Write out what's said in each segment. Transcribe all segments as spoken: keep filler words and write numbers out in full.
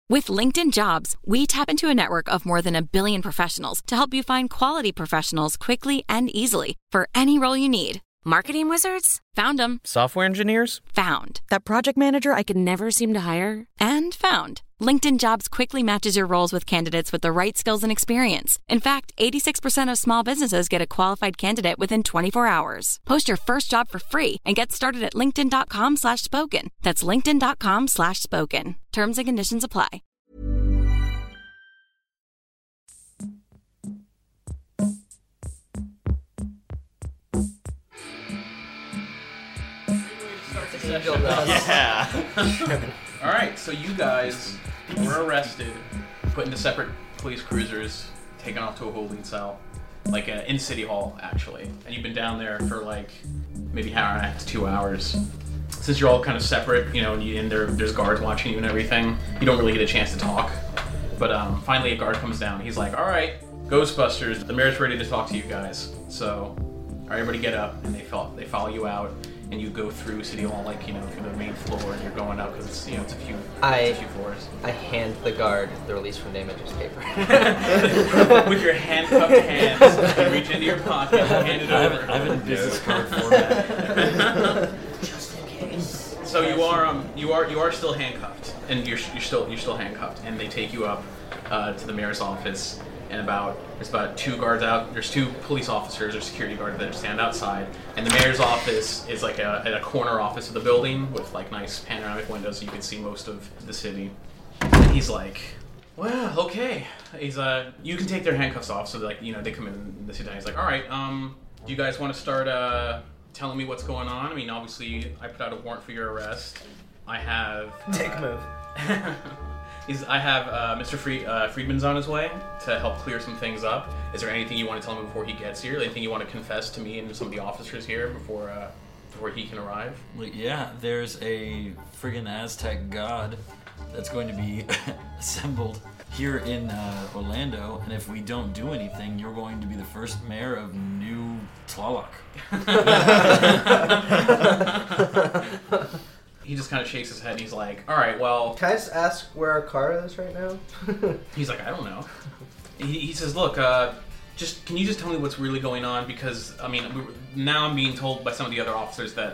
With LinkedIn Jobs, we tap into a network of more than a billion professionals to help you find quality professionals quickly and easily for any role you need. Marketing wizards? Found them. Software engineers? Found. That project manager I could never seem to hire? And found. LinkedIn Jobs quickly matches your roles with candidates with the right skills and experience. In fact, eighty-six percent of small businesses get a qualified candidate within twenty-four hours. Post your first job for free and get started at linkedin.com slash spoken. That's linkedin.com slash spoken. Terms and conditions apply. Yeah. All right, so you guys were arrested, put into separate police cruisers, taken off to a holding cell, like uh, in City Hall, actually. And you've been down there for like maybe an hour and a half to two hours. Since you're all kind of separate, you know, and, you, and there, there's guards watching you and everything, you don't really get a chance to talk. But um, finally a guard comes down. He's like, all right, Ghostbusters, the mayor's ready to talk to you guys. So, all right, everybody get up, and they follow, they follow you out. And you go through City Hall, like, you know, through the main floor, and you're going up because it's, you know, it's a few, I, it's a few floors. I hand the guard the release from damages paper. With your handcuffed hands, you reach into your pocket and hand it I over. have, I have it in business card format. Just in case. So you are, um, you are, you are still handcuffed, and you're, you're still, you're still handcuffed, and they take you up uh, to the mayor's office. And about there's about two guards out. There's two police officers or security guards that stand outside. And the mayor's office is like a, at a corner office of the building with like nice panoramic windows, so you can see most of the city. And he's like, "Well, okay." He's uh, you can take their handcuffs off, so like you know they come in and they sit down. He's like, "All right, um, do you guys want to start uh telling me what's going on? I mean, obviously, I put out a warrant for your arrest. I have uh, Take a move." He's, I have uh, Mister Fried, uh, Friedman's on his way to help clear some things up. Is there anything you want to tell him before he gets here? Anything you want to confess to me and some of the officers here before uh, before he can arrive? Like, yeah, there's a friggin' Aztec god that's going to be assembled here in uh, Orlando, and if we don't do anything, you're going to be the first mayor of New Tlaloc. He just kind of shakes his head and he's like, all right, well... Can I just ask where our car is right now? He's like, I don't know. He, he says, look, uh, just can you just tell me what's really going on? Because, I mean, we, now I'm being told by some of the other officers that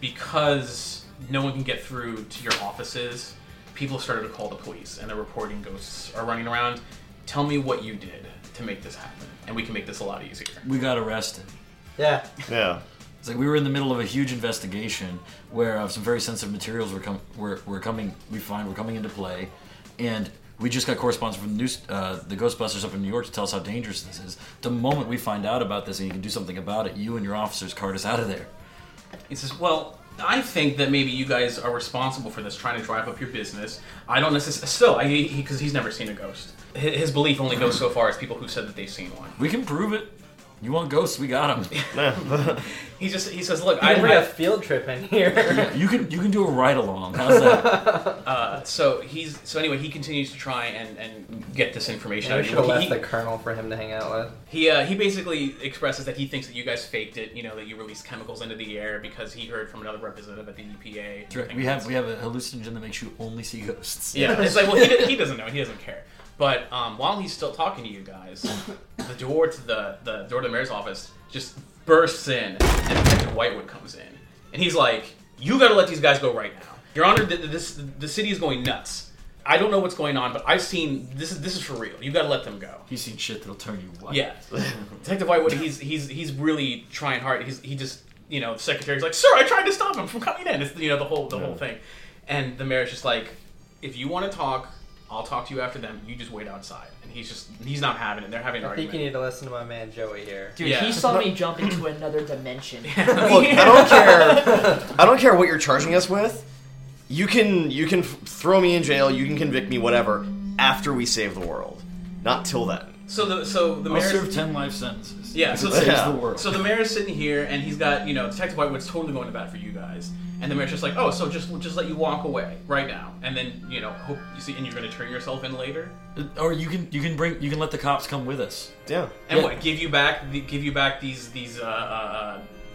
because no one can get through to your offices, people started to call the police and they're reporting ghosts are running around. Tell me what you did to make this happen, and we can make this a lot easier. We got arrested. Yeah. Yeah. It's like we were in the middle of a huge investigation where uh, some very sensitive materials were, com- were, were coming, we find, were coming into play, and we just got correspondence from the, news, uh, the Ghostbusters up in New York to tell us how dangerous this is. The moment we find out about this and you can do something about it, you and your officers cart us out of there. He says, well, I think that maybe you guys are responsible for this, trying to drive up your business. I don't necessarily... Still, I, he, because he's never seen a ghost. His, his belief only goes so far as people who said that they've seen one. We can prove it. You want ghosts? We got them. he just he says, "Look, you I can bring have a field trip in here. Yeah, you can you can do a ride along. How's that?" Uh, so he's so anyway. He continues to try and, and get this information. I out. should have He- left he, the colonel for him to hang out with. He uh, he basically expresses that he thinks that you guys faked it. You know, that you released chemicals into the air because he heard from another representative at the E P A. That's right. We have we have a hallucinogen that makes you only see ghosts. Yeah, it's like well, he, he doesn't know. He doesn't care. But um, while he's still talking to you guys, the door to the the door to the mayor's office just bursts in, and Detective Whitewood comes in, and he's like, "You got to let these guys go right now, Your Honor. The, this the city is going nuts. I don't know what's going on, but I've seen this is this is for real. You got to let them go." He's seen shit that'll turn you white. Yeah, Detective Whitewood. He's he's he's really trying hard. He's he just you know the secretary's like, "Sir, I tried to stop him from coming in." It's you know the whole the yeah. whole thing, and the mayor's just like, "If you want to talk, I'll talk to you after them. You just wait outside." And he's just, he's not having it. They're having an I argument. think you need to listen to my man Joey here. Dude, Yeah. he saw me jump into another dimension. Look, I don't care. I don't care what you're charging us with. You can, you can f- throw me in jail. You can convict me, whatever. After we save the world, not till then. So the so the I'll mayor's serve ten life sentences. Yeah, if so it the, saves yeah. the world. So the mayor's sitting here, and he's got, you know, Detective Whitewood's totally going to bat for you guys. And the mayor's just like, oh, so just just let you walk away right now, and then you know, hope you see, and you're going to turn yourself in later. Or you can you can bring you can let the cops come with us. Yeah. And Yeah. what? Give you back the, give you back these these uh, uh,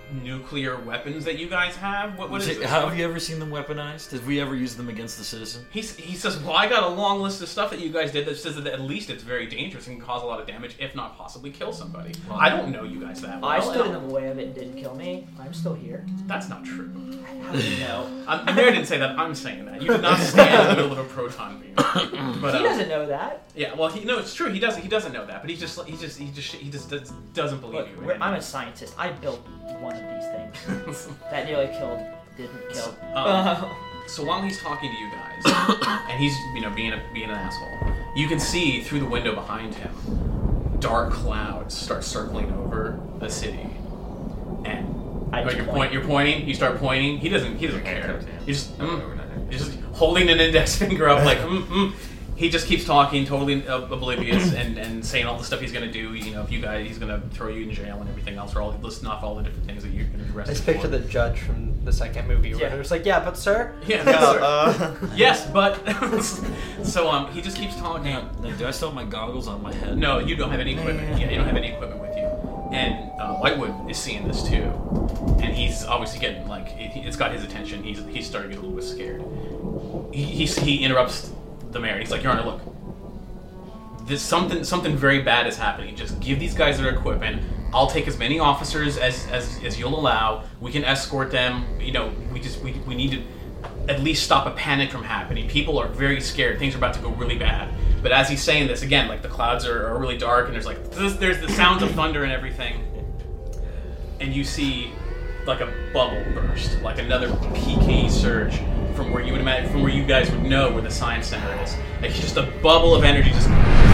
nuclear weapons that you guys have? What, what is this? Have you ever seen them weaponized? Did we ever use them against the citizen? He, he says, well, I got a long list of stuff that you guys did that says that at least it's very dangerous and can cause a lot of damage, if not possibly kill somebody. Well, I don't know you guys that well. I stood in the way of it and didn't kill me. I'm still here. That's not true. How do you know? I'm, Mary didn't say that. I'm saying that. You did not stand in the middle of a proton beam. But, he uh, doesn't know that. Yeah, well, he no, it's true. He doesn't. He doesn't know that, but he just, he just, he just, he just does, doesn't believe Look, you. we're, I'm a scientist. I built one of these things that nearly killed, didn't kill. Um, so while he's talking to you guys, and he's, you know, being a being an asshole, you can see through the window behind him, dark clouds start circling over the city, and I oh, just you're point. point, you're pointing. You start pointing. He doesn't. He doesn't care. He's just, mm, he's just holding an index finger up, like, mm, mm. He just keeps talking, totally oblivious, and, and saying all the stuff he's gonna do. You know, if you guys, he's gonna throw you in jail and everything else, or all listing off all the different things that you're gonna be I arrested just for. picture the judge from the second movie where Yeah. it was like, yeah, but sir. Yeah, Yeah, sir. uh, Yes, but so um, he just keeps talking. Now, now, do I still have my goggles on my head? No, you don't have any equipment. Yeah, you don't have any equipment with you. And uh, Whitewood is seeing this too, and he's obviously getting like it, it's got his attention. He's he's starting to get a little bit scared. He he's, he interrupts the mayor. He's like, "Your Honor, look, this something something very bad is happening. Just give these guys their equipment. I'll take as many officers as as, as you'll allow. We can escort them. You know, we just we we need to at least stop a panic from happening. People are very scared. Things are about to go really bad." But as he's saying this, again, like the clouds are, are really dark, and there's like this, there's the sounds of thunder and everything, and you see like a bubble burst, like another P K E surge from where you would imagine, from where you guys would know where the science center is. Like just a bubble of energy, just,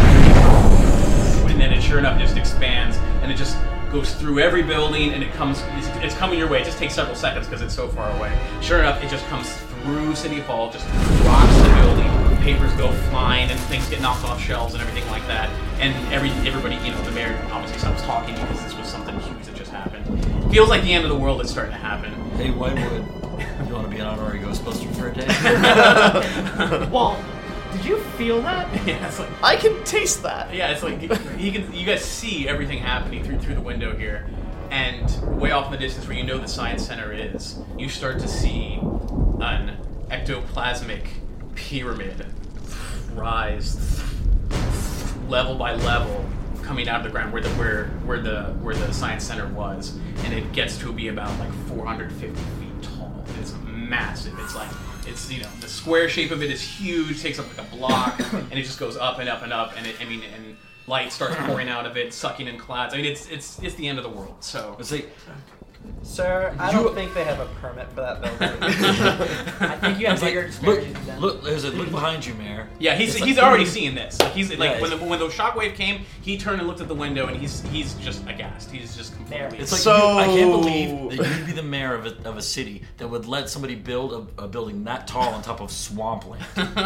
and then it sure enough just expands, and it just goes through every building, and it comes, it's, it's coming your way. It just takes several seconds because it's so far away. Sure enough, it just comes through City Hall, just rocks the building. Papers go flying and things get knocked off shelves and everything like that. And every everybody, you know, the mayor obviously stops talking because this was something huge that just happened. Feels like the end of the world is starting to happen. Hey, Whitewood, you want to be an honorary Ghostbuster for a day? Well, did you feel that? Yeah, it's like I can taste that. yeah, it's like you can you guys see everything happening through through the window here, and way off in the distance where you know the science center is, you start to see an ectoplasmic pyramid rise level by level coming out of the ground where the where where the where the science center was, and it gets to be about like four hundred fifty feet tall. It's massive. It's like it's you know the square shape of it is huge, takes up like a block, and it just goes up and up and up, and it, I mean and light starts pouring out of it, sucking in clouds. I mean it's it's it's the end of the world. So Let's see. Sir, I You- don't think they have a permit for that building. I think you have It's like, bigger look, experiences than them. look, there's a look behind you, Mayor. yeah, he's It's like- he's already seeing this. Like he's like Yeah, when the it's- when the shockwave came, he turned and looked at the window, and he's he's just aghast. He's just There. completely. It's like So- you, I can't believe that you'd be the mayor of a, of a city that would let somebody build a, a building that tall on top of swampland.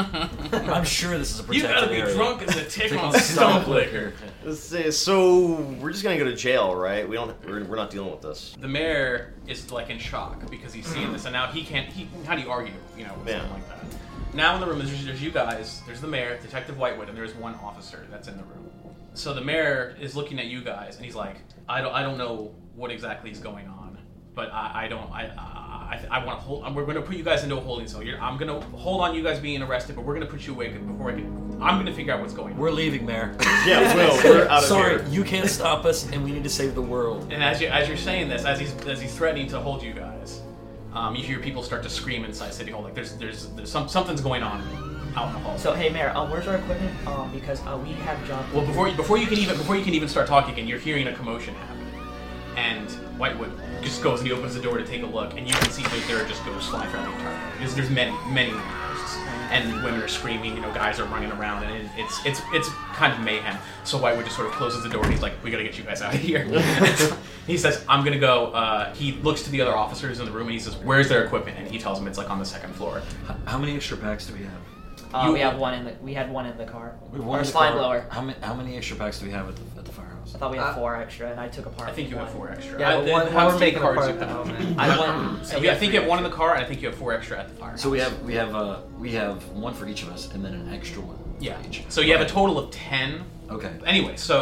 I'm sure this is a You protected gotta be area. drunk as a tick Tick on on stomach stomach liquor. This is- So we're just gonna go to jail, right? We don't. We're, we're not dealing with this. The mayor is like in shock because he's seeing this, and now he can't. He how do you argue? You know, with Yeah. something like that. Now in the room, there's, there's you guys. There's the mayor, Detective Whitewood, and there's one officer that's in the room. So the mayor is looking at you guys, and he's like, I don't, I don't know what exactly is going on, but I, I don't, I, I, I want to hold. We're going to put you guys into a holding cell. You're, I'm going to hold on you guys being arrested, but we're going to put you away before I can. I'm going to figure out what's going on. We're leaving, Mayor. Yeah, Will, we're out of Sorry, here. you can't stop us, and we need to save the world. And as you as you're saying this, as he's as he's threatening to hold you guys, um, you hear people start to scream inside City Hall. Like there's there's there's some something's going on out in the hall. So hey, Mayor, um, where's our equipment? Um, because uh, we have John. Well, before you, before you can even before you can even start talking again, you're hearing a commotion happen, and Whitewood just goes and he opens the door to take a look, and you can see that there are just ghosts flying around the entire room. There's, there's many many ghosts, and women are screaming. You know, guys are running around, and it, it's it's it's kind of mayhem. So Whitewood just sort of closes the door, and he's like, "We gotta get you guys out of here." He says, "I'm gonna go." Uh, he looks to the other officers in the room, and he says, "Where's their equipment?" And he tells them it's like on the second floor. H- How many extra packs do we have? Uh, you- we have one in the. We had one in the car. We have Or one a in the slide car. blower. How many, how many extra packs do we have at the, at the firehouse? I thought we had Uh, four extra, and I took apart. I think you have one. four extra. Yeah, I, but one, how one's many taken cards apart you at the have? moment. I went. So yeah, I think you have one in the car, and I think you have four extra at the fire. So we have we have uh we have one for each of us, and then an extra one. for Yeah. Each. So you have a Okay. total of ten. Okay. Anyway, so he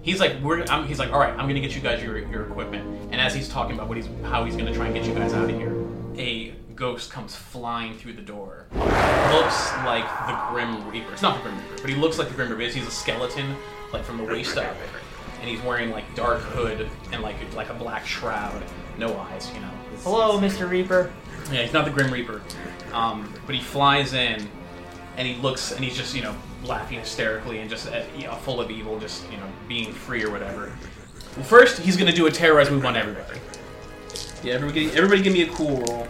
He's like, we're. I'm, he's like, all right, I'm gonna get you guys your your equipment. And as he's talking about what he's how he's gonna try and get you guys out of here, a ghost comes flying through the door. Looks like the Grim Reaper. It's not the Grim Reaper, but he looks like the Grim Reaper. He's a skeleton, like from the waist up, and he's wearing like dark hood and like like a black shroud, no eyes, you know. It's, Hello, it's, Mister Reaper. Yeah, he's not the Grim Reaper, um, but he flies in, and he looks, and he's just you know laughing hysterically and just uh, you know, full of evil, just you know being free or whatever. Well, first he's gonna do a terrorize move on everybody. Yeah, everybody, everybody, give me a cool roll.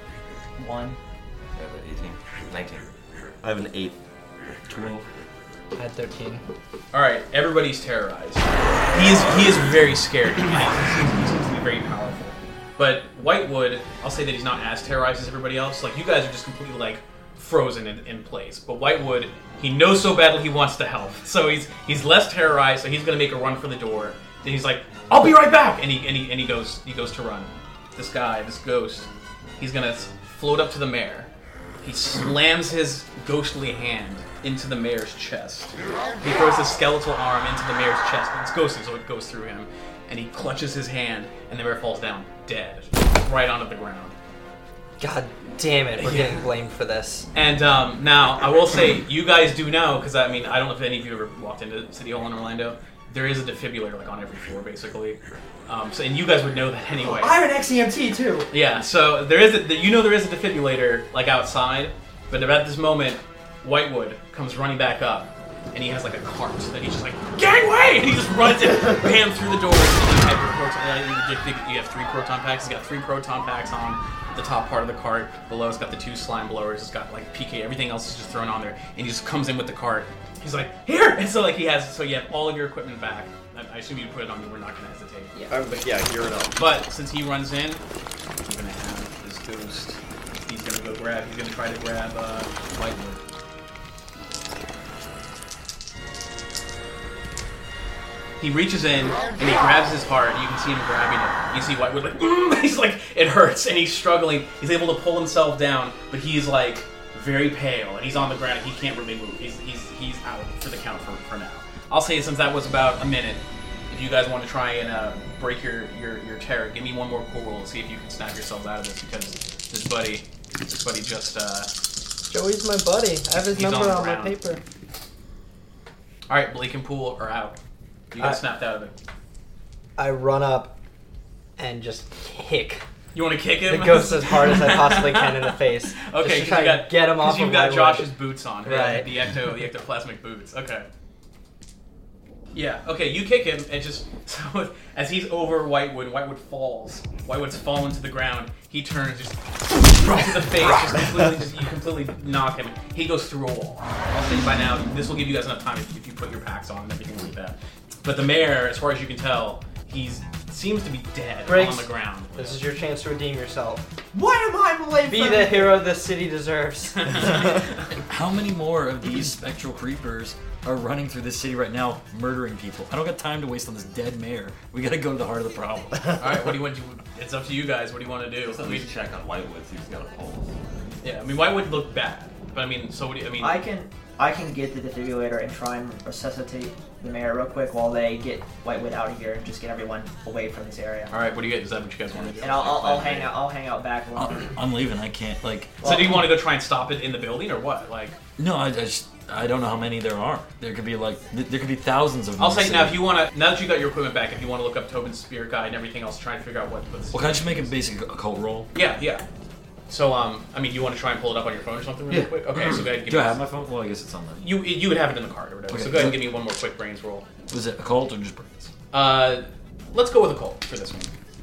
One. I have an eighteen. nineteen. I have an eight. twelve. I had thirteen. All right, everybody's terrorized. He is he is very scared. He, he seems to be very powerful. But Whitewood, I'll say that he's not as terrorized as everybody else. Like you guys are just completely like frozen in, in place. But Whitewood, he knows so badly he wants to help. So he's he's less terrorized. So he's gonna make a run for the door. Then he's like, "I'll be right back," and he and he and he goes he goes to run. This guy, this ghost, he's gonna float up to the mayor. He slams his ghostly hand into the mayor's chest. He throws his skeletal arm into the mayor's chest. It's ghostly, so it goes through him. And he clutches his hand, and the mayor falls down, dead, right onto the ground. God damn it, we're Yeah. getting blamed for this. And um, now, I will say, you guys do know, because I mean, I don't know if any of you ever walked into City Hall in Orlando, there is a defibrillator like on every floor, basically. Um, so, and you guys would know that anyway. I have an X E M T too. Yeah, so there is a, you know there is a defibrillator like outside, but at this moment, Whitewood comes running back up, and he has like a cart that he's just like, gangway! And he just runs in, bam, through the doors. And you have your proton, uh, you you have three proton packs. He's got three proton packs on the top part of the cart. Below, it's got the two slime blowers. It's got like P K. Everything else is just thrown on there, and he just comes in with the cart. He's like, here! And so like he has, so you have all of your equipment back. I, I assume you put it on you. We're not gonna hesitate. Yeah. Uh, but yeah, gear it up. But since he runs in, I'm gonna have this ghost. He's gonna go grab. He's gonna try to grab uh, Whitewood. He reaches in and he grabs his heart. You can see him grabbing it. You see Whitewood like, mm! He's like, it hurts, and he's struggling. He's able to pull himself down, but he's like very pale, and he's on the ground. He can't really move. He's he's he's out for the count for, for now. I'll say since that was about a minute, if you guys want to try and uh, break your, your your terror, give me one more cool roll to see if you can snap yourselves out of this, because this buddy, this buddy just. Uh, Joey's my buddy. I have his He's on number the on, my ground. paper. all right, Blake and Poole are out. You got I- snapped out of it. I run up and just kick You want to kick the him? ghost as hard as I possibly can in the face. Okay, just to try you got and get him off because you've of got my Josh's wood. boots on, Right. The ecto, the ectoplasmic boots. Okay. Yeah. Okay. You kick him, and just so as he's over Whitewood, Whitewood falls. Whitewood's fallen to the ground. He turns, just right to the face, just completely, just you completely knock him. He goes through a wall. I'll say by now, this will give you guys enough time if, if you put your packs on and everything like that. But the mayor, as far as you can tell, he's seems to be dead Briggs, on the ground. This is your chance to redeem yourself. Why am I late? Be the hero this city deserves. How many more of these spectral creepers are running through this city right now, murdering people? I don't got time to waste on this dead mayor. We gotta go to the heart of the problem. All right. What do you want? to It's up to you guys. What do you want to do? Let's at I mean, least check on Whitewood, see if he's got a pulse. yeah. I mean, Whitewood looked bad, but I mean, so what do you? I mean, I can I can get the defibrillator and try and resuscitate the mayor real quick while they get Whitewood out of here and just get everyone away from this area. all right. What do you get? Is that what you guys want to do? And I'll, I'll, I'll hang out. I'll hang out back along. I'm, I'm leaving. I can't, like... So do you want to go try and stop it in the building or what? Like, No, I, I just... I don't know how many there are. There could be, like... th- There could be thousands of them. I'll in the say now, city. if you want to, now that you got your equipment back, if you want to look up Tobin's spirit guide and everything else, try and figure out what. What's, Well, can I just make a basic occult roll? yeah, yeah. So, um, I mean, you want to try and pull it up on your phone or something really Yeah. quick? Okay, so go ahead and give Do me I have my phone? Well, I guess it's on the... You you would have it in the card or whatever. Okay. So go ahead and give me one more quick brains roll. Was it occult or just brains? Uh, let's go with a cult for this one.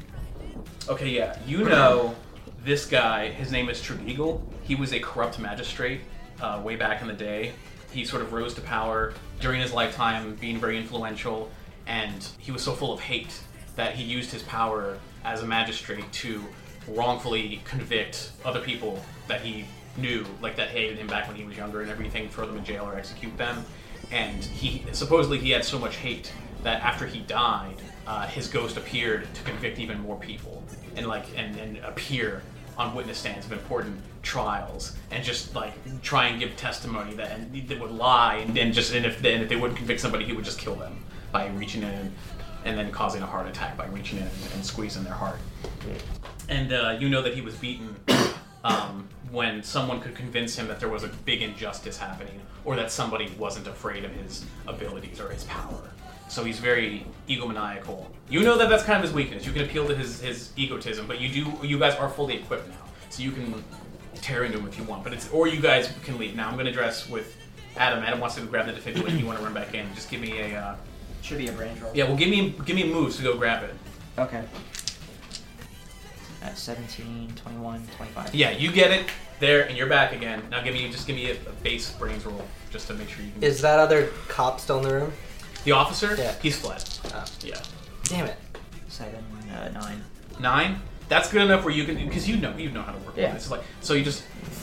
Okay, yeah. You know this guy, his name is Trebeagle. He was a corrupt magistrate uh, way back in the day. He sort of rose to power during his lifetime, being very influential, and he was so full of hate that he used his power as a magistrate to wrongfully convict other people that he knew, like that hated him back when he was younger and everything, throw them in jail or execute them. And he supposedly he had so much hate that after he died, uh, his ghost appeared to convict even more people and like and, and appear on witness stands of important trials and just like try and give testimony that and they would lie and then just and if, and if they wouldn't convict somebody, he would just kill them. by reaching in and then causing a heart attack by reaching in and, and squeezing their heart. And uh, you know that he was beaten um, when someone could convince him that there was a big injustice happening or that somebody wasn't afraid of his abilities or his power. So he's very egomaniacal. You know that that's kind of his weakness. You can appeal to his, his egotism, but you do. You guys are fully equipped now, so you can tear into him if you want. But it's or you guys can leave. Now I'm going to dress with Adam. Adam wants to grab the defibrillator. You want to run back in? Just give me a. Uh, Should be a range roll. yeah, well, give me give me a move to go grab it. Okay. At seventeen, twenty-one, twenty-five. Yeah, you get it there, and you're back again. Now give me just give me a, a base brains roll just to make sure you can. Is that other cop still in the room? The officer? Yeah. He's fled. Oh. Yeah. Damn it. Seven, uh, nine. Nine? That's good enough where you can, because you know you know how to work. Yeah. It's like so you just.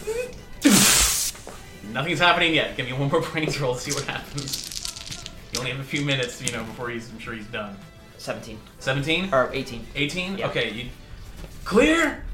Nothing's happening yet. Give me one more brains roll to see what happens. You only have a few minutes, you know, before he's. I'm sure he's done. Seventeen. Seventeen? Or eighteen. Eighteen? Yeah. Okay. You clear.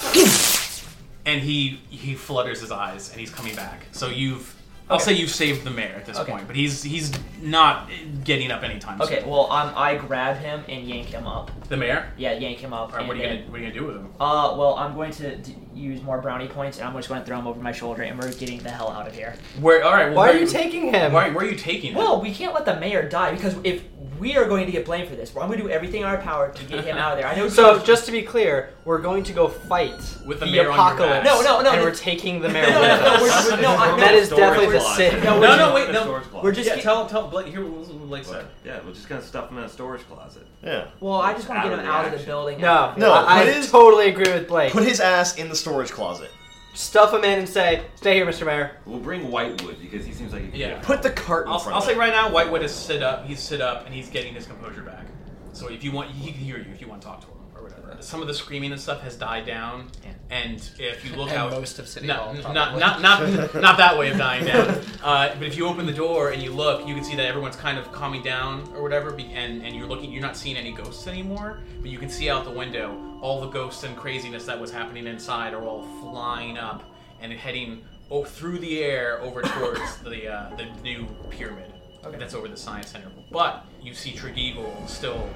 And he he flutters his eyes, and he's coming back. So you've. I'll Okay. say you've saved the mayor at this Okay. point, but he's he's not getting up anytime soon. Okay, well, um, I grab him and yank him up. The mayor? Yeah, yank him up. All right, and what are you then, gonna what are you gonna do with him? Uh, well, I'm going to d- use more brownie points, and I'm just going to throw him over my shoulder, and we're getting the hell out of here. Where? All right. Well, Why where are you taking him? Why, where are you taking him? Well, we can't let the mayor die, because if we are going to get blamed for this, I'm going to do everything in our power to get him out of there. I know. So, just to be clear, we're going to go fight With the the mayor on your apocalypse. back. No, no, no, And no. we're taking the mayor No, with no, no, us. we're- we're- no, I- no. That is Storage definitely the closet. sin. No, no, we're no, just- wait, A no. storage closet. We're just Yeah, get- tell tell Blake here. What Blake said. Yeah, we're just gonna stuff him in a storage closet. Yeah. Well, I just want to Out get of him the out of the action. building. No, No, I, I put his- totally agree with Blake. Put his ass in the storage closet. Stuff him in and say, "Stay here, Mister Mayor." We'll bring Whitewood because he seems like he can Yeah. get Put the cart in I'll, front I'll of say him. right now, Whitewood has sit up. He's sit up and he's getting his composure back. So if you want, he can hear you if you want to talk to him or whatever. Some of the screaming and stuff has died down, Yeah. and if you look And out, most of City no, Hall, n- probably. not not not not that way of dying down. Uh, but if you open the door and you look, you can see that everyone's kind of calming down or whatever, be- and and you're looking, you're not seeing any ghosts anymore, but you can see out the window all the ghosts and craziness that was happening inside are all flying up and heading oh, through the air over towards the uh, the new pyramid that's over the science center. But you see Tregeagle still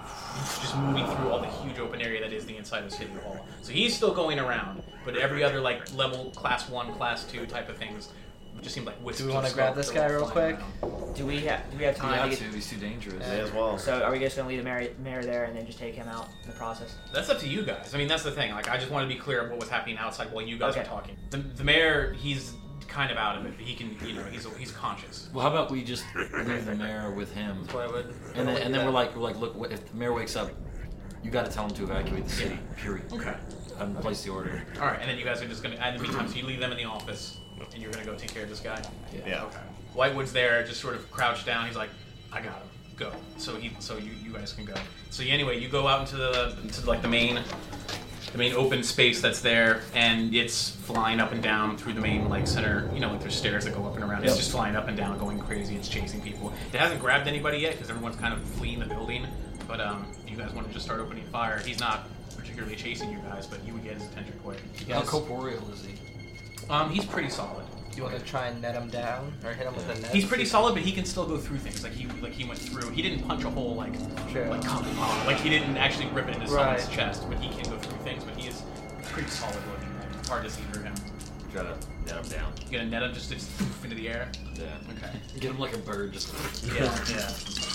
just moving through all the huge open area that is the inside of City Hall. So he's still going around, but every other like level, class one, class two type of things just seem like wisps. Do we of wanna grab smoke this that guy were real flying quick? around. Do we have do we have You time have to to. get? He's too dangerous. May as well. So are we just going to leave the mayor, mayor there and then just take him out in the process? That's up to you guys. I mean, that's the thing. Like, I just want to be clear of what was happening outside while you guys Okay. were talking. The, the mayor, he's kind of out of it, but he can, you know, he's he's conscious. Well, how about we just leave the mayor with him, Why would- and then and then we're like we're like, look, what- if the mayor wakes up, you got to tell him to evacuate the city. Period. Okay. And place the order. All right, and then you guys are just gonna. In the meantime, so you leave them in the office, and you're gonna go take care of this guy. Yeah. Okay. Whitewood's there, just sort of crouched down. He's like, "I got him. Go." So he, so you, you guys can go. So anyway, you go out into the, into like the main, the main open space that's there, and it's flying up and down through the main like center. You know, like there's stairs that go up and around. It's Yep. just flying up and down, going crazy. It's chasing people. It hasn't grabbed anybody yet because everyone's kind of fleeing the building. But um, if you guys want to just start opening fire, he's not particularly chasing you guys, but you would get his attention quick. How corporeal is he? Um, he's pretty solid. Do you want to try and net him down or hit him with a net? He's pretty solid, but he can still go through things. Like he, like he went through. He didn't punch a hole like, Sure. like Kung Pao. Like he didn't actually rip it into Right. someone's chest, but he can go through things. But he is pretty solid looking. Like, it's hard to see through him. Try to net him down. You gonna net him just, just poof into the air. Yeah. Okay. Get him like a bird. Just Yeah, yeah.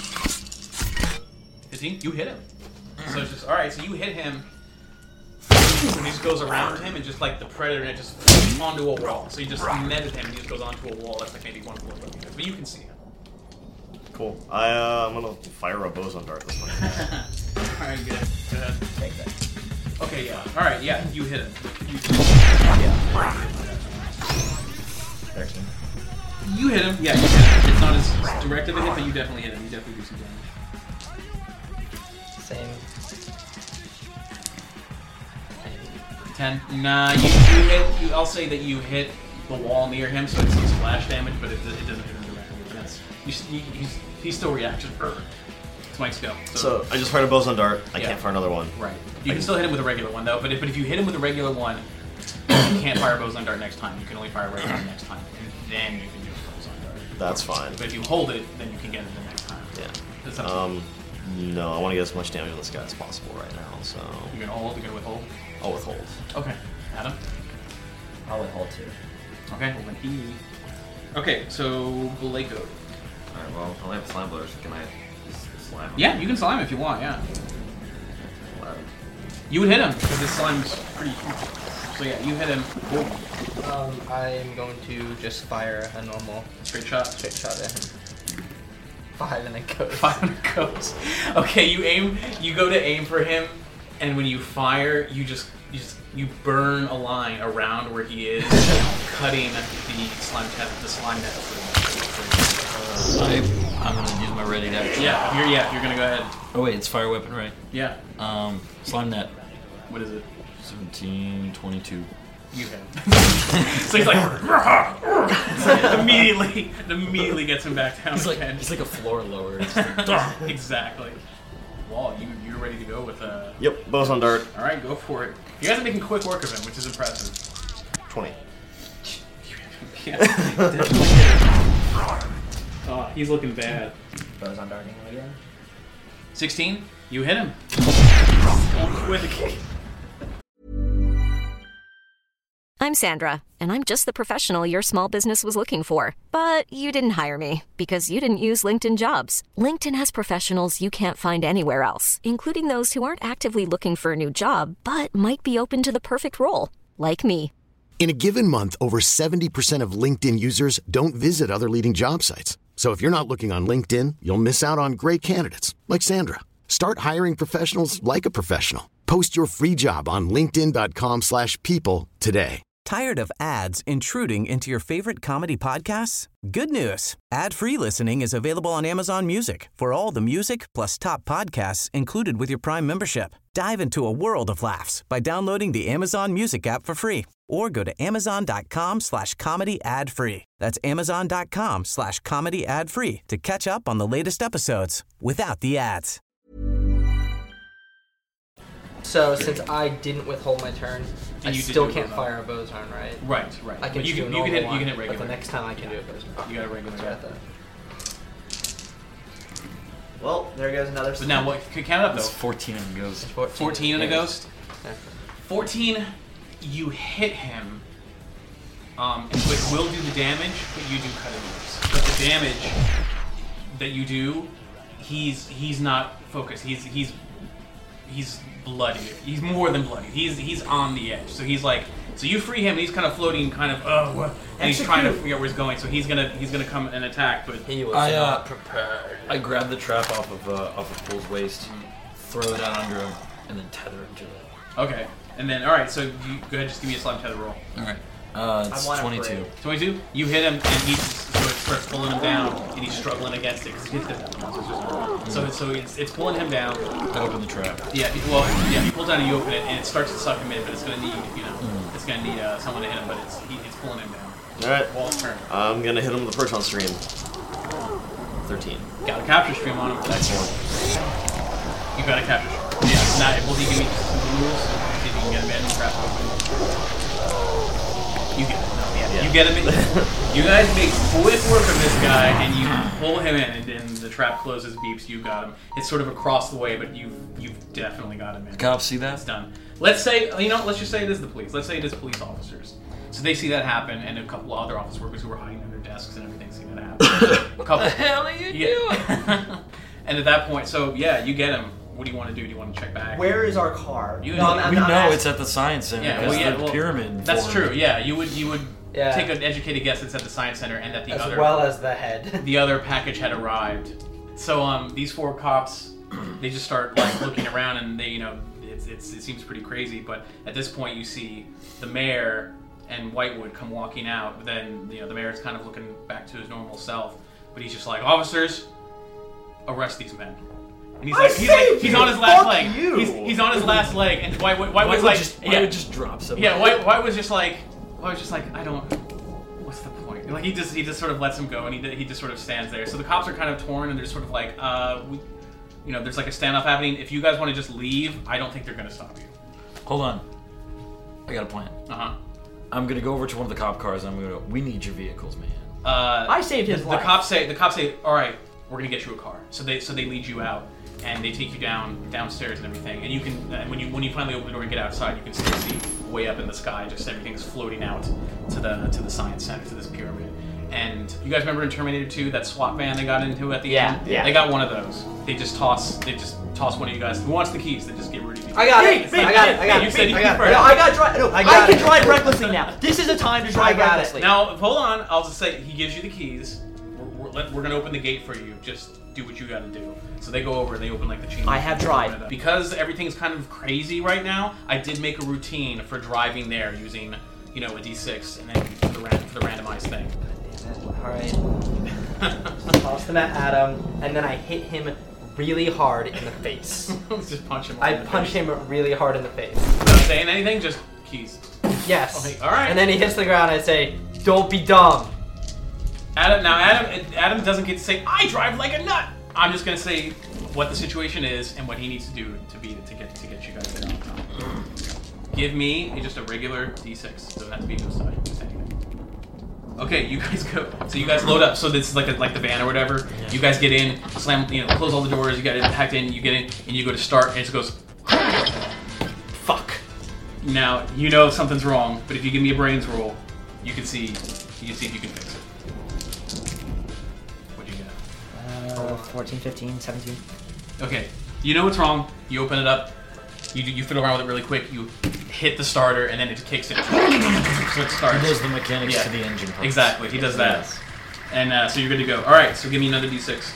Is he? You hit him. So it's just all right. So you hit him. And he just goes around him and just like the predator and it just onto a wall. So you just netted him and he just goes onto a wall that's like maybe one floor above you guys. But you can see him. Cool. I, uh, I'm gonna fire a boson dart this one. Alright, good. Go ahead. Take that. Okay, yeah. Alright, yeah, you hit him. You, Excellent. you hit him. Yeah, you hit him. It's not as direct of a hit, but you definitely hit him. You definitely do some damage. Same. Ten. Nah, you, you hit. You, I'll say that you hit the wall near him, so it's some splash damage, but it, it doesn't hit him directly. But that's, you, you, he's, he still reacts. It's Mike's go. So I just fired a boson dart. I Yeah. can't fire another one. Right. You can still hit him with a regular one, though. But if, but if you hit him with a regular one, you can't fire a boson dart next time. You can only fire a regular one next time, and then you can do a boson dart. That's fine. But if you hold it, then you can get it the next time. Yeah. Is that Um, no, I want to get as much damage on this guy as possible right now, so you're gonna hold? You're gonna withhold? I'll withhold. Okay. Adam? I'll withhold too. Okay, well then he... Okay, so Blake Goat. Alright, well, I only have slime blowers, so can I just slam him? Yeah, you can slime him if you want, yeah. eleven. You would hit him, because his slime's pretty huge. So yeah, you hit him. Boom. Um, I'm going to just fire a normal Straight shot. straight shot at him. Five and it goes. Five and it goes. Okay, you aim, you go to aim for him, and when you fire, you just, you just, you burn a line around where he is, cutting the slime net, the slime net. Uh, I, I'm gonna use my ready to action. Yeah, you're, yeah, you're gonna go ahead. Oh wait, it's fire weapon, right? Yeah. Um, slime net. What is it? seventeen, twenty-two. You hit him. So he's like, so immediately, it immediately gets him back down He's like, again. he's like a floor lower. It's like, Exactly. Wall, you you're ready to go with uh. Yep, bows on dart. All right, go for it. You guys are making quick work of him, which is impressive. twenty. Yeah, definitely. Oh, he's looking bad. Bows on darting him again. sixteen, you hit him. Oh, quick. I'm Sandra, and I'm just the professional your small business was looking for. But you didn't hire me because you didn't use LinkedIn Jobs. LinkedIn has professionals you can't find anywhere else, including those who aren't actively looking for a new job, but might be open to the perfect role, like me. In a given month, over seventy percent of LinkedIn users don't visit other leading job sites. So if you're not looking on LinkedIn, you'll miss out on great candidates like Sandra. Start hiring professionals like a professional. Post your free job on linkedin dot com slash people today. Tired of ads intruding into your favorite comedy podcasts? Good news. Ad-free listening is available on Amazon Music for all the music plus top podcasts included with your Prime membership. Dive into a world of laughs by downloading the Amazon Music app for free or go to amazon dot com slash comedy ad free. That's amazon dot com slash comedy ad free to catch up on the latest episodes without the ads. So since I didn't withhold my turn, And I you did still do can't it, fire a bows arm, right? Right, right. I can But you do can- a you can hit- normal you can hit one, regular. But the next time I can do a bows arm. You got a regular. Let's try that. Well, there goes another. But now what? Count it up though. it's fourteen and it goes. fourteen and a ghost. Yeah. fourteen, you hit him, um, which will do the damage, but you do cut him loose. But the damage that you do, he's he's not focused. He's he's he's bloody. He's more than bloody. He's he's on the edge. So he's like, so you free him, and he's kind of floating, kind of oh, what? And he's trying to figure out where he's going. So he's gonna he's gonna come and attack, but He was I, uh, not prepared. I grab the trap off of uh, off of Pool's waist, throw it out under him, and then tether him to it. okay. And then all right, so you go ahead, just give me a slime tether roll. All right. Uh, it's I want a twenty-two. break. twenty-two. You hit him, and he so it starts pulling him down, and he's struggling against it. 'Cause he hits the so so it's it's pulling him down. I open the trap. Yeah, he- well, yeah, you pull down and you open it, and it starts to suck him in, but it's gonna need, you know, Mm. it's gonna need uh, someone to hit him, but it's he, it's pulling him down. Alright. Wall's turn. I'm gonna hit him with the Proton Stream. thirteen. Got a capture stream on him. Excellent. You got a capture stream. Yeah. Now, will he give me some moves? See if you can get him in. Trap open. You get it. No, yeah. Yeah. You get him in. You guys make quick work of this guy, and you pull him in, and then the trap closes, beeps. You got him. It's sort of across the way, but you've you've definitely got him in. Cops see It's that? done. Let's say, you know, let's just say it is the police. Let's say it is police officers. So they see that happen, and a couple of other office workers who were hiding under desks and everything see that happen. A couple. What the hell are you doing? And at that point, so yeah, you get him. What do you want to do? Do you want to check back? Where is our car? You- No, I'm- I'm we not know asking- it's at the science center Yeah, because well, yeah, the well, pyramid. That's formed. true. Yeah, you would you would Yeah. take an educated guess it's at the science center, and that the as other well as the head. the other package had arrived. So um, these four cops, they just start like looking around, and they, you know, it's, it's it seems pretty crazy. But at this point, you see the mayor and Whitewood come walking out. Then you know the mayor's kind of looking back to his normal self, but he's just like, officers, arrest these men. And he's I like, he's like, saved he's you! on his last Fuck leg. you! He's he's on his last leg, and Whitewood Whitewood's Whitewood like, just, yeah, Whitewood just drops him. yeah, White White was just like, White was just like, I don't. What's the point? Like he just he just sort of lets him go, and he he just sort of stands there. So the cops are kind of torn, and they're sort of like, uh, we, you know, there's like a standoff happening. If you guys want to just leave, I don't think they're gonna stop you. Hold on. I got a plan. Uh huh. I'm gonna go over to one of the cop cars and I'm gonna go, we need your vehicles, man. Uh, I saved his the, life. The cops say the cops say, all right, we're gonna get you a car. So they so they lead you out and they take you down downstairs and everything. And you can uh, when you when you finally open the door and get outside, you can still see way up in the sky, just everything's floating out to the to the science center, to this pyramid. And you guys remember in Terminator two that SWAT van they got into at the Yeah, end? yeah. They got one of those. They just toss they just toss one of you guys. Who wants the keys? They just get rid of you. I got Hey, it. hey, I got hey, it. I got hey, it. You said you I got prefer it. No, I got drive. No, I I, got can it. drive recklessly now. This is the time to drive got it. recklessly. Now, hold on. I'll just say he gives you the keys. We're, we're, let, we're gonna open the gate for you. Just do what you gotta do. So they go over and they open like the chain. I have drive. Because everything's kind of crazy right now. I did make a routine for driving there using, you know, a D six and then for the, ran- for the randomized thing. All right. Toss them at Adam, and then I hit him really hard in the face. Just punch him. I in the punch face. him really hard in the face. Without saying anything, just keys. Yes. Okay, all right. And then he hits the ground. And I say, "Don't be dumb." Adam, now Adam, Adam doesn't get to say I drive like a nut. I'm just gonna say what the situation is and what he needs to do to be to get to get you guys there on time. Give me a, just a regular D six. Doesn't have to be a ghost die. Just anything. Okay, you guys go. So you guys load up. So this is like a, like the van or whatever. Yeah. You guys get in, slam, you know, close all the doors. You get it hacked in. You get in, and you go to start, and it goes. Fuck. Now you know something's wrong, but if you give me a brains roll, you can see, you can see if you can fix it. What'd you get? Uh, fourteen, fifteen, seventeen. Okay, you know what's wrong. You open it up. You you fiddle around with it really quick. You hit the starter, and then it kicks it. So it starts. He does the mechanics Yeah. to the engine parts. Exactly, he does that. Yes. And uh, so you're good to go. All right, so give me another D six.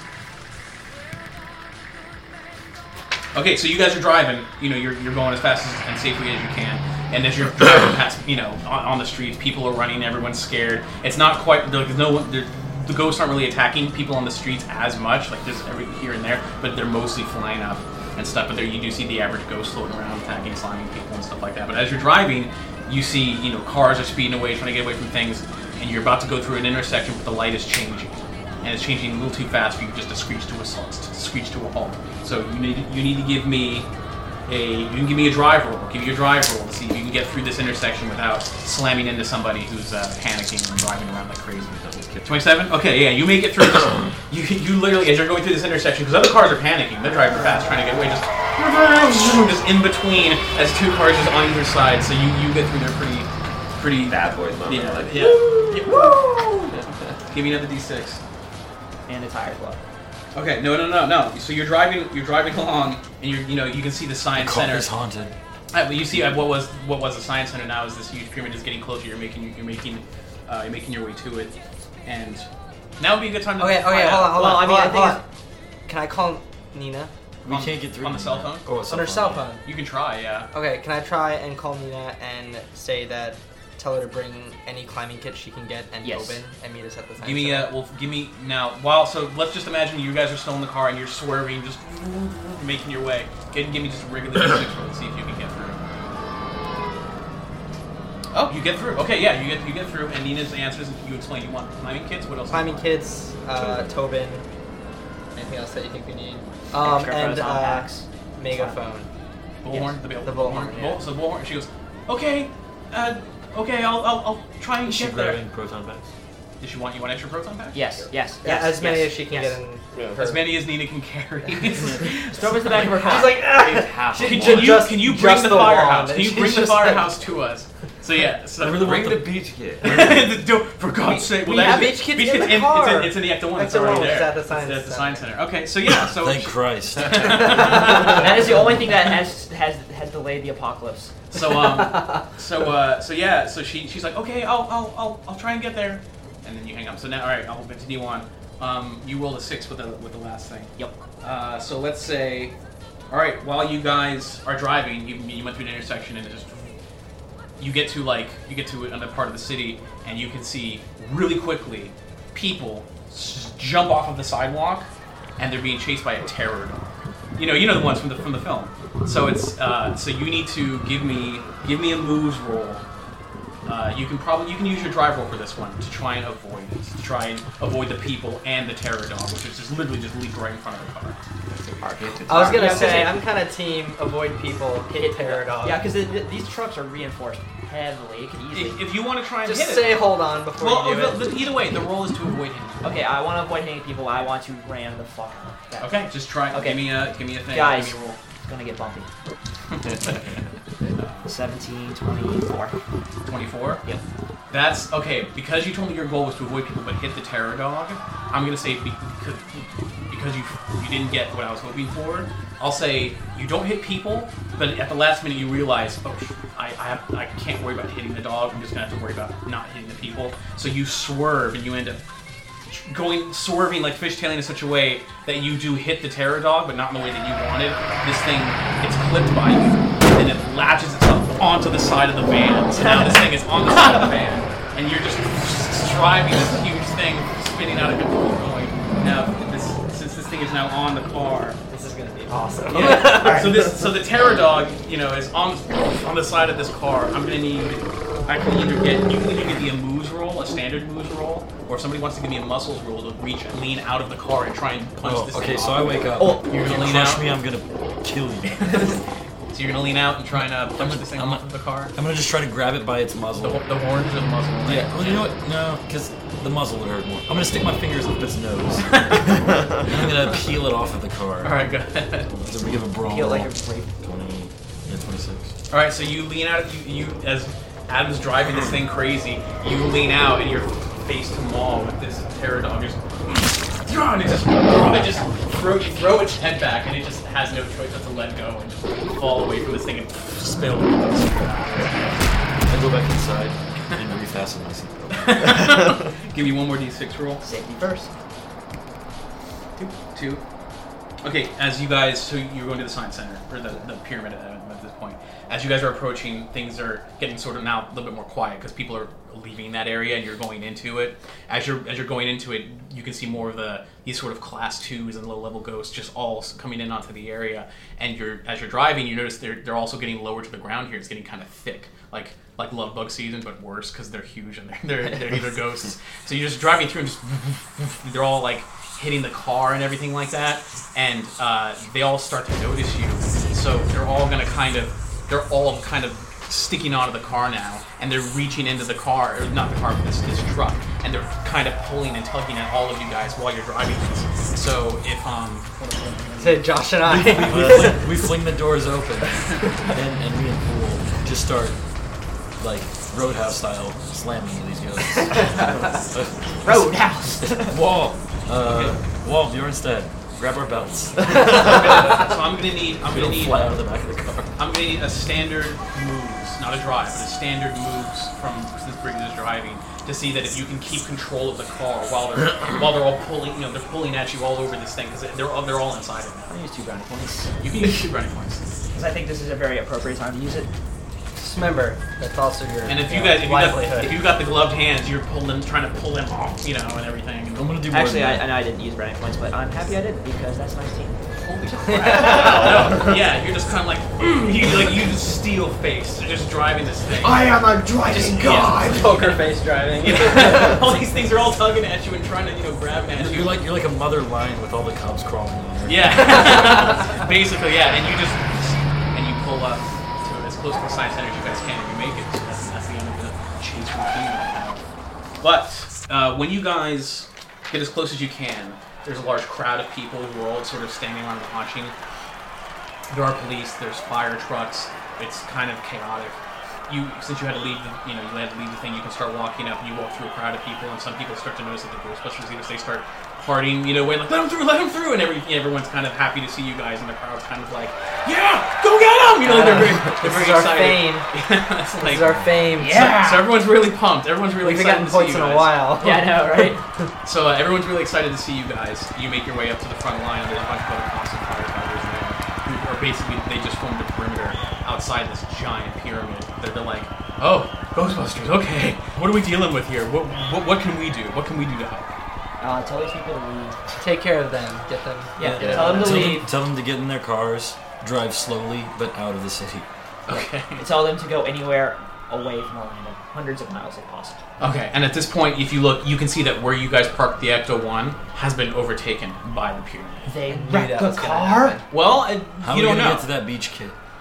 Okay, so you guys are driving. You know, you're you're going as fast as, and safely as you can. And as you're driving past, you know, on, on the streets, people are running. Everyone's scared. It's not quite. There's no one. There, the ghosts aren't really attacking people on the streets as much. Like there's every here and there, but they're mostly flying up and stuff. But there you do see the average ghost floating around, attacking, slamming people and stuff like that. But as you're driving, you see, you know, cars are speeding away, trying to get away from things, and you're about to go through an intersection, but the light is changing, and it's changing a little too fast for you just to screech to a to screech to a halt. So you need you need to give me a you can give me a drive roll. Give you a drive roll to see if you can get through this intersection without slamming into somebody who's uh, panicking and driving around like crazy. twenty-seven? Okay, yeah, you make it through. This, you you literally, as you're going through this intersection, because other cars are panicking, they're driving fast, trying to get away, just just in between as two cars just on either side. So you, you get through there pretty pretty bad boys moment. Yeah, Like, yeah. yeah. Woo! Give me another D six. And the tires blow. Okay, no, no, no, no. So you're driving, you're driving along, and you're, you know, you can see the science the car center. is haunted. Uh, but you see, uh, what was what was the science center now is this huge pyramid is getting closer. You're making, you're making, uh, you're making your way to it, and now would be a good time to. Okay, find okay, out. hold on, hold Well, on. I mean, hold I on, think hold on. Can I call Nina? We on, can't get through on the cell phone. Oh, On her cell phone. You can try, yeah. Okay, can I try and call Nina and say that, tell her to bring any climbing kit she can get and Yes. Tobin and meet us at the science Give me center? a, well, give me now. While so, let's just imagine you guys are still in the car and you're swerving, just making your way. Give, give me just a regular D six roll to see if you can get through. Oh, you get through. Okay, yeah, you get you get through. And Nina's answers. You explain. You want climbing kits. What else? Climbing kits, uh, Tobin. Anything else that you think we need? Um, Extra and proton uh, packs. megaphone. Bullhorn. Yes. The, The bullhorn, Bull, yeah. So bullhorn. She goes, okay, uh, okay, I'll I'll, I'll try and Is she get there. grabbing proton packs? Does she want you want extra proton packs? Yes, yes, Yeah, yes. as many yes, as she can yes. get in. Yeah. her- As many as Nina can carry. Just throw it in the back of her car. She's like, ah! Half She of Can, ju- one. you just- can you just bring the, the firehouse? wand, Can you and bring she's the just like- firehouse to us? So yeah, so I really Bring want the the beach kit. The door- for God's sake, well, we that have is- beach kits beach in kits the It's car. in, it's in the Ecto One. It's Ecto already one, there. it's at the science It's at the center. science center. Okay, so yeah, so Thank Christ. That is the only thing that has has has delayed the apocalypse. so um, so uh, so yeah, so she she's like, okay, I'll I'll I'll I'll try and get there, and then you hang up. So now, all right, I'll continue on. Um, you rolled a six with the with the last thing. Yep. Uh, so let's say, all right, while you guys are driving, you, you went through an intersection and it just you get to like you get to another part of the city and you can see really quickly people s- jump off of the sidewalk and they're being chased by a terror dog. You know, you know the ones from the from the film. So it's uh, so you need to give me give me a moves roll. Uh, you can probably you can use your drive roll for this one to try and avoid it, to try and avoid the people and the terror dog, which is just literally just leap right in front of the car. I was gonna Yeah, say, say- I'm kind of team avoid people, hit terror dog. Yeah, because these trucks are reinforced heavily. It could easily. If, if you want to try and Just hit say it, hold on before well, you do the, it. the, either way, the roll is to avoid hitting. Okay, I want to avoid hitting people. I want to ram the fuck out of that. Okay, just try. Okay. Give me a give me a thing. Guys, give me a roll. it's gonna get bumpy. seventeen, twenty-four. twenty-four? Yep. That's okay, because you told me your goal was to avoid people but hit the terror dog, I'm gonna say because, because you you didn't get what I was hoping for, I'll say you don't hit people, but at the last minute you realize, oh, I, I, have, I can't worry about hitting the dog, I'm just gonna have to worry about not hitting the people. So you swerve and you end up going swerving like fishtailing in such a way that you do hit the terror dog, but not in the way that you wanted. This thing gets clipped by you. And it latches itself onto the side of the van. So now this thing is on the side of the van, and you're just driving this huge thing, spinning out of control, going. Now, this, since this thing is now on the car, This is gonna be awesome. yeah. So this, so the terror dog, you know, is on on the side of this car. I'm gonna need. I can either get you can either give me a moves roll, a standard moves roll, or if somebody wants to give me a muscles roll to reach, lean out of the car and try and punch Oh, this okay, thing so off. I wake up. Oh, you're If gonna you lean crush out. me, I'm gonna kill you. So you're gonna lean out and try and uh, punch this thing I'm off of the car. I'm gonna just try to grab it by its muzzle. The, the horns or the muzzle? Right? Yeah, well, you know what? No, because the muzzle would hurt more. I'm gonna stick my fingers up its nose. And I'm gonna peel it off of the car. All right, go ahead. So we give a brawl. Feel like a rape. twenty, yeah, twenty-six. All right, so you lean out. You, you as Adam's driving this thing crazy, you lean out and you're face to maul with this terror dog. Just, and it just, it just throw you throw its head back, and it just has no choice but to let go and just fall away from this thing and spill. I go back inside and refasten my seatbelt. Give me one more d six roll. Safety first. Two. Two. Okay, as you guys, so you're going to the science center, or the, the pyramid at, at this point. As you guys are approaching, things are getting sort of now a little bit more quiet because people are leaving that area and you're going into it. As you're as you're going into it, you can see more of the these sort of class twos and low level ghosts just all coming in onto the area. And you're as you're driving, you notice they're they're also getting lower to the ground here. It's getting kind of thick, like like love bug season, but worse because they're huge and they're they're, they're either ghosts. So you're just driving through and just they're all like hitting the car and everything like that, and uh, they all start to notice you. So they're all gonna kind of, they're all kind of sticking onto the car now, and they're reaching into the car, or not the car, but this, this truck, and they're kind of pulling and tugging at all of you guys while you're driving this. So if um, Say Josh and I. we, fling, we fling the doors open, and, and me and Pool just start like Roadhouse style slamming into these ghosts. Roadhouse. Wall. Uh, Wall, Bjornstad, grab our belts. so I'm gonna need, I'm We gonna don't need, fly out of the back of the car. I'm gonna need a standard moves, not a drive, but a standard moves from this Briggs is driving to see that if you can keep control of the car while they're while they're all pulling, you know, they're pulling at you all over this thing because they're all they're all inside of I'll use two brownie points. it. You can use two brownie points. Because I think this is a very appropriate time to use it. Just remember, that's also your And if you know, guys, if you got, livelihood. if you got the gloved hands, you're pulling, trying to pull them off, you know, and everything. I'm gonna do more Actually, than I, that. I know I didn't use brownie points, but I'm happy I didn't because that's nineteen. Holy crap! No, yeah, you're just kind of like, mm, you like you just steel face, you're just driving this thing. I am a driving god. Poker face driving. Yeah. All these things are all tugging at you and trying to, you know, grab at you. You're like you're like a mother lion with all the cubs crawling on her. Yeah, basically, yeah, and you just and you pull up to it as close to the science center as you guys can, and you make it. So that's, that's the end of the chase routine right now. But uh, when you guys get as close as you can, there's a large crowd of people who are all sort of standing around and watching. There are police, there's fire trucks. It's kind of chaotic. You, since you had to leave, the, you know, you had to leave the thing. You can start walking up, and you walk through a crowd of people, and some people start to notice that the Ghostbusters, either they start partying, you know, way like let them through, let them through, and every, everyone's kind of happy to see you guys, and the crowd's kind of like, yeah, go get them, you know, they're very, they're This very is our excited. fame. Yeah, it's This like, is our fame. so, so everyone's really pumped. Everyone's really We've excited gotten to see points you in guys. a while. Yeah, I know, right? So uh, everyone's really excited to see you guys. You make your way up to the front line, and there's a bunch of other constant firefighters there who are basically, they just formed a perimeter outside this giant pyramid. They're, they're like, oh, Ghostbusters, okay. What are we dealing with here? What, what what can we do? What can we do to help? Uh, tell these people to leave. Take care of them. Get them. Yeah, Yeah. tell them to Tell leave. them, tell them to get in their cars, drive slowly, but out of the city. Okay. Tell them to go anywhere away from Orlando, hundreds of miles if possible. Okay, and at this point, if you look, you can see that where you guys parked the Ecto one has been overtaken by the pyramid. They knew wrecked that the was gonna car? happen. Well, uh, How you are we don't gonna know. get to that beach kid?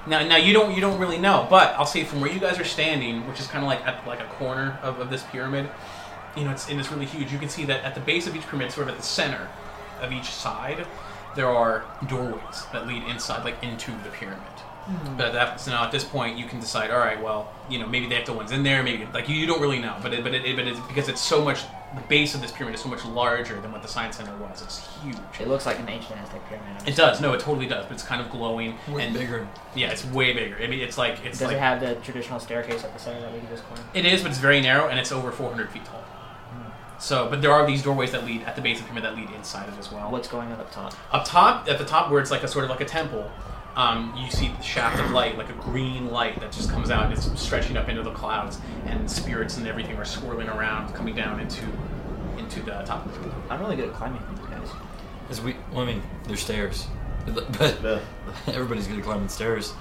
Now, now you don't you don't really know, but I'll say from where you guys are standing, which is kind of like at like a corner of, of this pyramid, you know, it's and it's really huge. You can see that at the base of each pyramid, sort of at the center of each side, there are doorways that lead inside, like into the pyramid. Mm-hmm. But at that, so now at this point, you can decide. All right, well, you know, maybe the actual one's in there. Maybe like you, you don't really know, but it, but it, but it's because it's so much. The base of this pyramid is so much larger than what the science center was. It's huge. It looks like an ancient Aztec pyramid. It does. No, it totally does. But it's kind of glowing way and bigger. Yeah, it's way bigger. I mean, it's like it's Does like it have the traditional staircase at the center that we can just climb? it is, but it's very narrow and it's over four hundred feet tall. Mm. So, but there are these doorways that lead at the base of the pyramid that lead inside it as well. What's going on up top? Up top, at the top, where it's like a sort of like a temple. Um, you see the shaft of light, like a green light that just comes out and it's stretching up into the clouds, and spirits and everything are swirling around, coming down into into the top of the pyramid. I'm really good at climbing things, guys. As we, well, I mean, there's stairs, but Yeah. everybody's good at climbing stairs.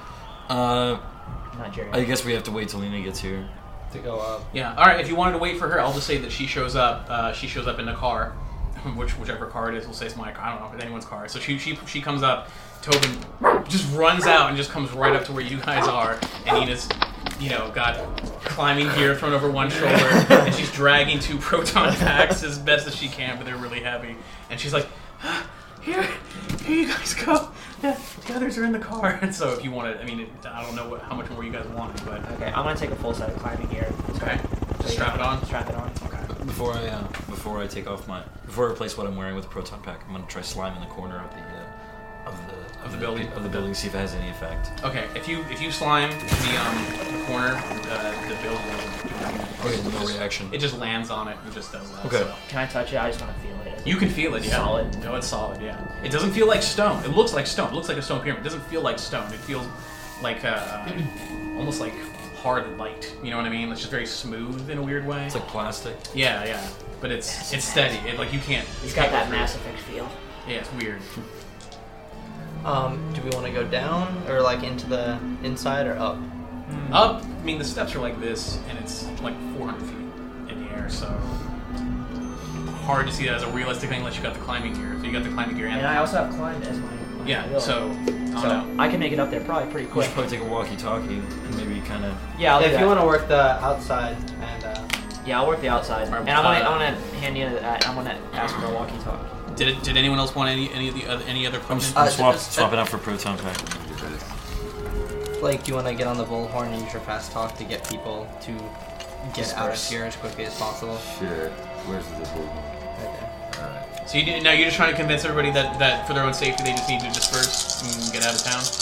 Uh, Not Jerry. I guess we have to wait till Lena gets here. To go up. Yeah. All right. If you wanted to wait for her, I'll just say that she shows up. Uh, she shows up in the car, which whichever car it is. We'll say it's my car. I don't know if it's anyone's car. So she she she comes up. Tobin just runs out and just comes right up to where you guys are, and Nina's, you know, got climbing gear thrown over one shoulder, and she's dragging two proton packs as best as she can, but they're really heavy. And she's like, ah, "Here, here you guys go. The, the others are in the car." And so, if you want to, I mean, it, I don't know what, how much more you guys want, but okay, I'm gonna take a full set of climbing gear. Okay, just strap it on. Strap it on. Okay. Before I uh, before I take off my before I replace what I'm wearing with a proton pack, I'm gonna try slime in the corner of the uh, of the Of the building? of the building, see if it has any effect. Okay, if you if you slime the um the corner, uh, the building doesn't do anything. Okay, no reaction. It just lands on it and just does that. Okay. So. Can I touch it? I just want to feel it. You can feel it, yeah. Solid. No, it's solid, yeah. It doesn't feel like stone. It looks like stone. It looks like a stone pyramid. It doesn't feel like stone. It feels like uh, almost like hard light. You know what I mean? It's just very smooth in a weird way. It's like plastic. Yeah, yeah. But it's it's steady. It like you can't. It's you got can't that go through Mass it. Effect feel. Yeah, it's weird. Um, do we want to go down or like into the inside or up? Up. I mean, the steps are like this, and it's like four hundred feet in the air, so hard to see that as a realistic thing unless you got the climbing gear. If you got the climbing gear, and, And I also have climbed as my. my yeah. skill. So I don't So know. I can make it up there probably pretty We quick. should probably take a walkie-talkie and maybe kind of. Yeah, I'll Yeah, do if that. you want to work the outside and uh, Yeah, I'll work the outside. Alright, And I'm gonna, uh, I'm gonna hand you that. I'm gonna ask for a walkie-talkie. Did it, did anyone else want any any of the other, any other I'm, equipment? I'm Uh, swap, uh, swapping out for proton pack. like you want to get on the bullhorn and use your fast talk to get people to get out of Disperse. here as quickly as possible. Sure. Where's the bull? Right there. Alright. So you do, now you're just trying to convince everybody that, that for their own safety they just need to disperse and get out of town.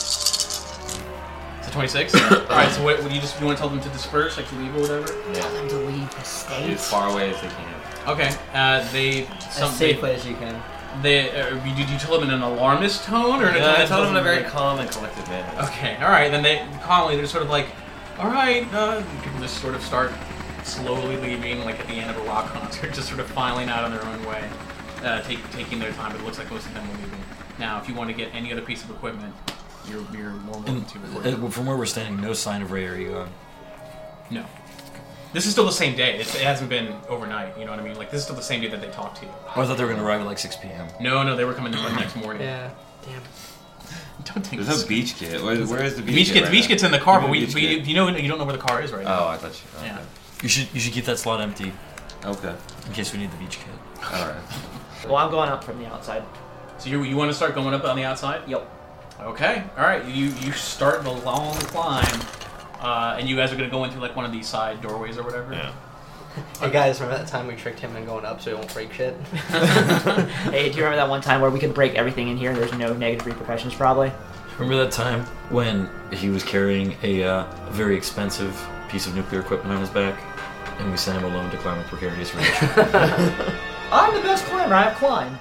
So twenty-six. All right. So what, what do you just you want to tell them to disperse, like to leave or whatever? Yeah. Them to leave the As state. far away as they can. Okay. Uh, they some As they, safely as you can. they uh, you- did you tell them in an alarmist tone or in a Yeah, tone I that told them in a doesn't- very calm and collected manner. Okay, all right. Then they calmly they're sort of like, all right. Uh, people just sort of start slowly leaving, like at the end of a rock concert, just sort of filing out on their own way, uh, take, taking their time. But it looks like most of them are leaving. Now, if you want to get any other piece of equipment, you're you're more welcome And, to. before you- uh, from where we're standing, no sign of Ray or Egon. No, this is still the same day. It's, it hasn't been overnight. You know what I mean? Like this is still the same day that they talked to you. Oh, I thought they were going to arrive at like six p.m. No, no, they were coming the next morning. Yeah. Damn. Don't take There's this. no beach kit. Where, where is the The beach, beach kit? kit. right The beach now? kit's in the car, Give but me we, the we beach kit. you know you don't know where the car is right now. Oh, I thought you. Okay. Yeah. You should you should keep that slot empty Okay. in case we need the beach kit. All right. Well, I'm going up from the outside. So you you want to start going up on the outside? Yep. Okay, all right. You you start the long climb, uh, and you guys are gonna go into like one of these side doorways or whatever. Yeah. Hey guys, remember that time we tricked him into going up so he won't break shit? Hey, do you remember that one time where we could break everything in here? There's no negative repercussions, probably. Remember that time when he was carrying a uh, very expensive piece of nuclear equipment on his back, and we sent him alone to climb with precarious relation? I'm the best climber. I have climbed.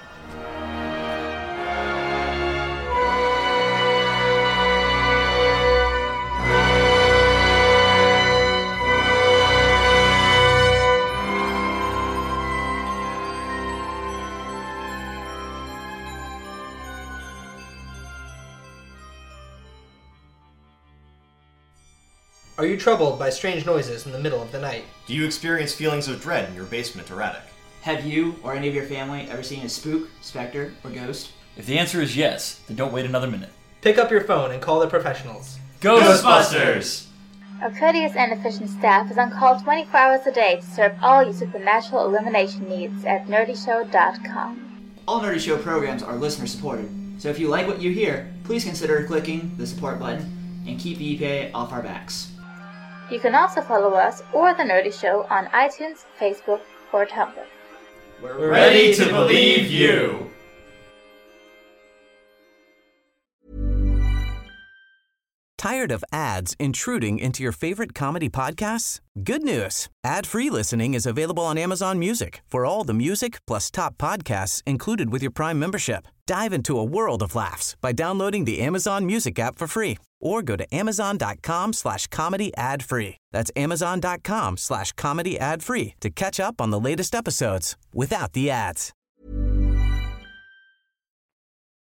Are you troubled by strange noises in the middle of the night? Do you experience feelings of dread in your basement or attic? Have you or any of your family ever seen a spook, specter, or ghost? If the answer is yes, then don't wait another minute. Pick up your phone and call the professionals. Ghostbusters! Our courteous and efficient staff is on call twenty-four hours a day to serve all your supernatural illumination needs at nerdy show dot com. All Nerdy Show programs are listener-supported, so if you like what you hear, please consider clicking the support button and keep the E P A off our backs. You can also follow us or The Nerdy Show on iTunes, Facebook, or Tumblr. We're ready to believe you! Tired of ads intruding into your favorite comedy podcasts? Good news! Ad-free listening is available on Amazon Music for all the music plus top podcasts included with your Prime membership. Dive into a world of laughs by downloading the Amazon Music app for free or go to amazon.com slash comedy ad free. That's amazon.com slash comedy ad free to catch up on the latest episodes without the ads.